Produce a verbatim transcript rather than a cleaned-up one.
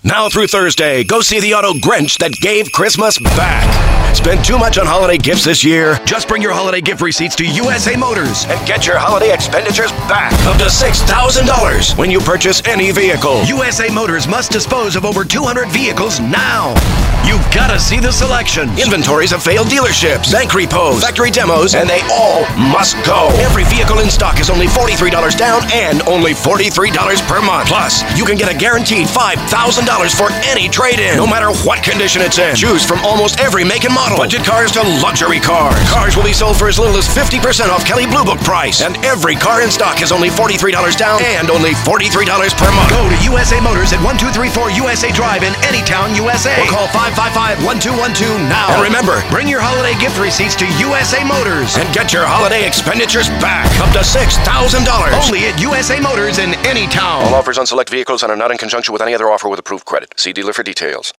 Now through Thursday, go see the auto Grinch that gave Christmas back. Spend too much on holiday gifts this year? Just bring your holiday gift receipts to U S A Motors and get your holiday expenditures back up to six thousand dollars when you purchase any vehicle. U S A Motors must dispose of over two hundred vehicles now. You've got to see the selection. Inventories of failed dealerships, bank repos, factory demos, and they all must go. Every vehicle in stock is only forty-three dollars down and only forty-three dollars per month. Plus, you can get a guaranteed five thousand dollars for any trade-in, no matter what condition it's in. Choose from almost every make and model. Budget cars to luxury cars. Cars will be sold for as little as fifty percent off Kelley Blue Book price. And every car in stock is only forty-three dollars down and only forty-three dollars per month. Go to U S A Motors at one two three four U S A Drive in Anytown, U S A. Or call five five five, one two one two now. And remember, bring your holiday gift receipts to U S A Motors and get your holiday expenditures back up to six thousand dollars. Only at U S A Motors in Anytown. All offers on select vehicles and are not in conjunction with any other offer with approved credit. See dealer for details.